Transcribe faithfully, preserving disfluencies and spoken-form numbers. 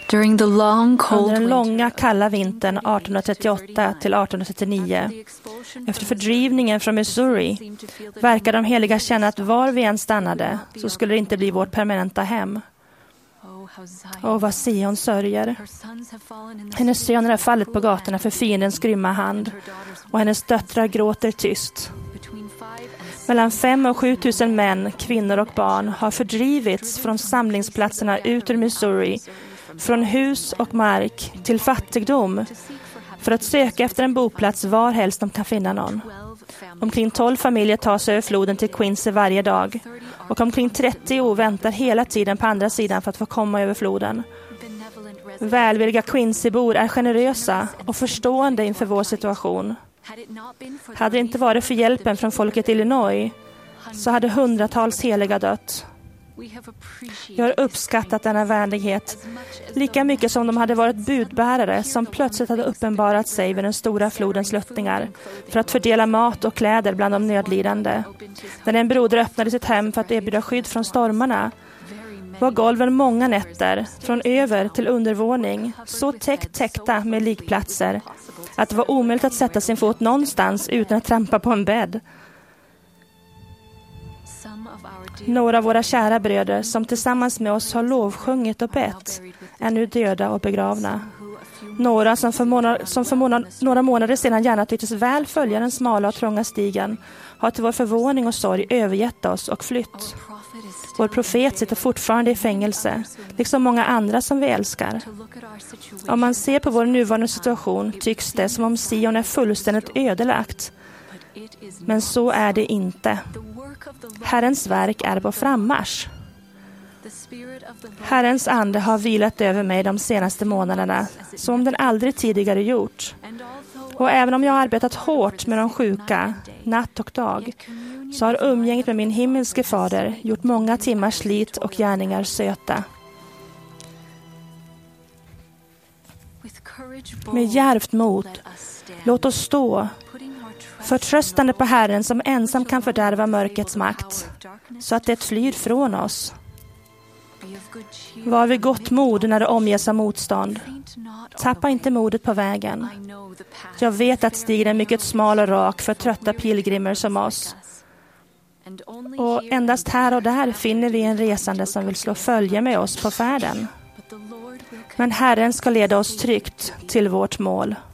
During the long cold Under den långa kalla vintern arton trettioåtta till arton trettionio, efter fördrivningen från Missouri, verkar de heliga känna att var vi än stannade så skulle det inte bli vårt permanenta hem. Och vad Sion sörjer. Hennes söner har fallit på gatorna för fiendens grymma hand, och hennes döttrar gråter tyst. Mellan fem och sju tusen män, kvinnor och barn har fördrivits från samlingsplatserna ut ur Missouri, från hus och mark till fattigdom, för att söka efter en boplats var helst de kan finna någon. Omkring tolv familjer tar sig över floden till Quincy varje dag, och omkring trettio väntar hela tiden på andra sidan för att få komma över floden. Välvilliga Quincy-bor är generösa och förstående inför vår situation. Hade det inte varit för hjälpen från folket i Illinois så hade hundratals heliga dött. Jag har uppskattat denna vänlighet lika mycket som de hade varit budbärare som plötsligt hade uppenbarat sig vid den stora flodens sluttningar för att fördela mat och kläder bland de nödlidande. När en broder öppnade sitt hem för att erbjuda skydd från stormarna var golven många nätter, från över till undervåning, så täckt täckta med likplatser att det var omöjligt att sätta sin fot någonstans utan att trampa på en bädd. Några av våra kära bröder som tillsammans med oss har lovsjungit och bett är nu döda och begravna. Några som för, månad, som för månad, några månader sedan gärna tycktes väl följa den smala och trånga stigen har till vår förvåning och sorg övergett oss och flytt. Vår profet sitter fortfarande i fängelse, liksom många andra som vi älskar. Om man ser på vår nuvarande situation tycks det som om Sion är fullständigt ödelagt. Men så är det inte. Herrens verk är på frammarsch. Herrens ande har vilat över mig de senaste månaderna, som den aldrig tidigare gjort. Och även om jag har arbetat hårt med de sjuka, natt och dag, så har umgänget med min himmelske fader gjort många timmars slit och gärningar söta. Med djärvt mod, låt oss stå, förtröstande på Herren som ensam kan fördärva mörkrets makt, så att det flyr från oss. Var vid gott mod när det omges av motstånd. Tappa inte modet på vägen. Jag vet att stigen är mycket smal och rak för trötta pilgrimer som oss. Och endast här och där finner vi en resande som vill slå följe med oss på färden. Men Herren ska leda oss tryggt till vårt mål.